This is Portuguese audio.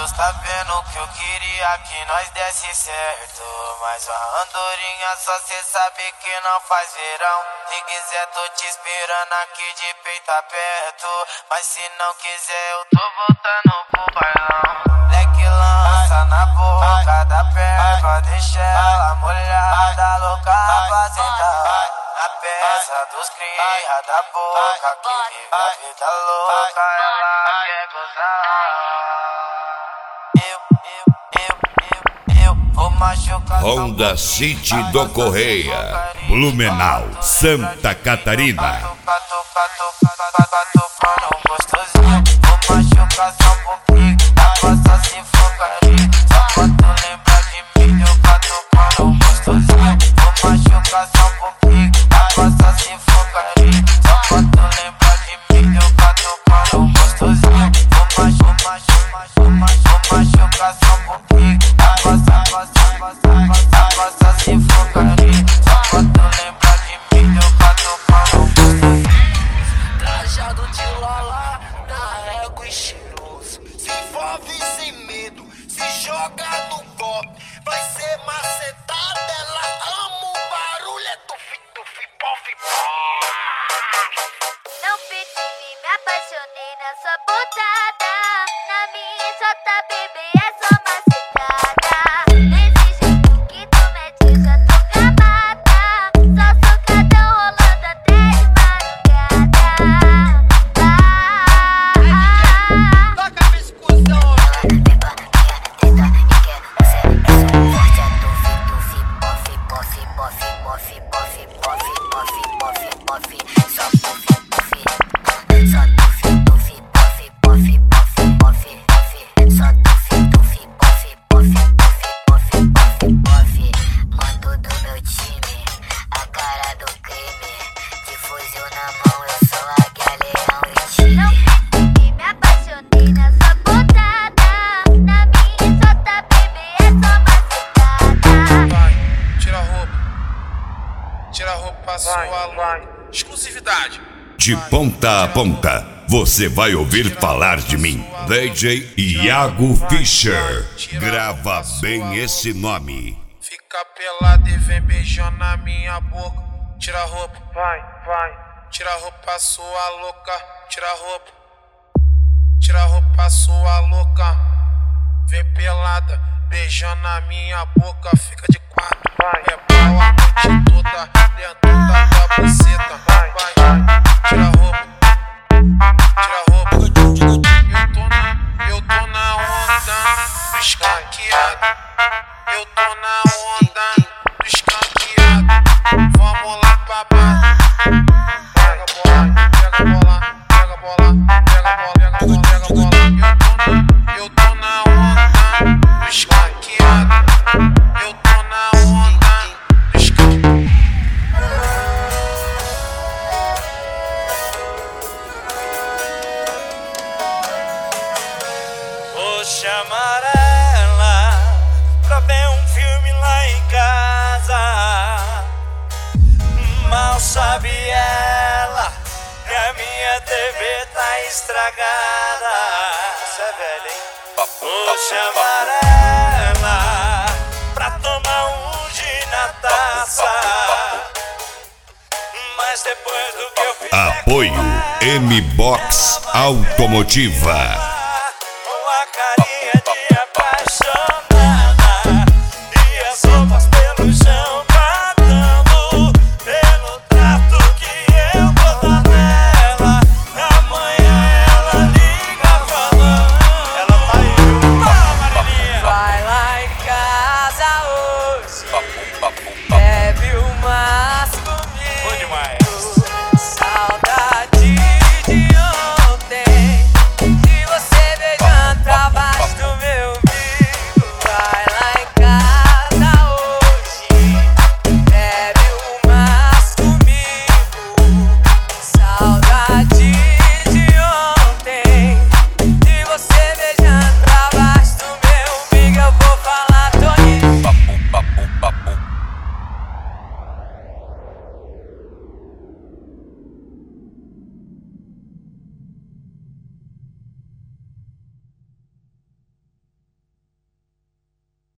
tá vendo que eu queria que nós desse certo, mas a andorinha só cê sabe que não faz verão. Se quiser tô te esperando aqui de peito aberto, mas se não quiser eu tô voltando pro bailão. Leque lança na boca da perna, deixa ela molhada, louca pra sentar. Na peça dos cria da boca, que vive a vida louca, ela quer gozar. Eu vou machucar. Honda City do Correia, Blumenau, Santa Catarina. Vou machucar só um pouquinho, passa se focaria. Só pra tu lembrar de mim, eu catucando um gostosinho. Vou machucar só um pouquinho, passa se focaria. Só pra tu lembrar de mim, eu catucando um gostosinho. Vou machucar só um pouquinho, passa se focaria. Só pra tu lembrar de mim, eu catucando um gostosinho. Trajado de lala, na égua e cheiroso. Se envolve sem medo, se joga no golpe. Vai ser macetada, ela ama o barulho. É tufi, tufi, pof, Não percebi, me apaixonei na sua botada. Na minha jota, bebê, é só macetada. Desse jeito que tu mete, já tô gamada. Só socadão rolando até de madrugada. toca a discussão. Mando do meu time, a cara do crime. De fuzil na mão, eu sou águia, leão e tigre. Não percebi, me apaixonei na sua botada. Na minha jota, bebê, é só macetada. Vai, tira a roupa. Tira a roupa sua louca. Exclusividade. De ponta a ponta, você vai ouvir falar de mim. DJ Iago Fischer. Grava bem esse nome. Fica pelado e vem beijando na minha boca. Tira a roupa, vai. Tira a roupa sua louca. Tira a roupa. Tira a roupa sua louca. Vem pelada, beijando na minha boca. Fica de quatro, é pau a noite toda. Dentro da tua buceta, vai. Tira a roupa. Tira a roupa. Eu tô na onda do escanqueado. Eu tô na onda do escanqueado. Vamos lá pra baixo. Pega a bola, pega a bola, pega a bola, pega a bola, pega a bola, pega a bola. Eu tô na onda do escanqueado. Eu tô na onda do escanqueado. Vou chamar ela pra ver um filme lá em casa. Mal sabe ela que a minha TV tá estragada. Você é velho, hein? Vou chamar ela pra tomar um gin na taça. Mas depois do que eu fiz Apoio M-Box Automotiva.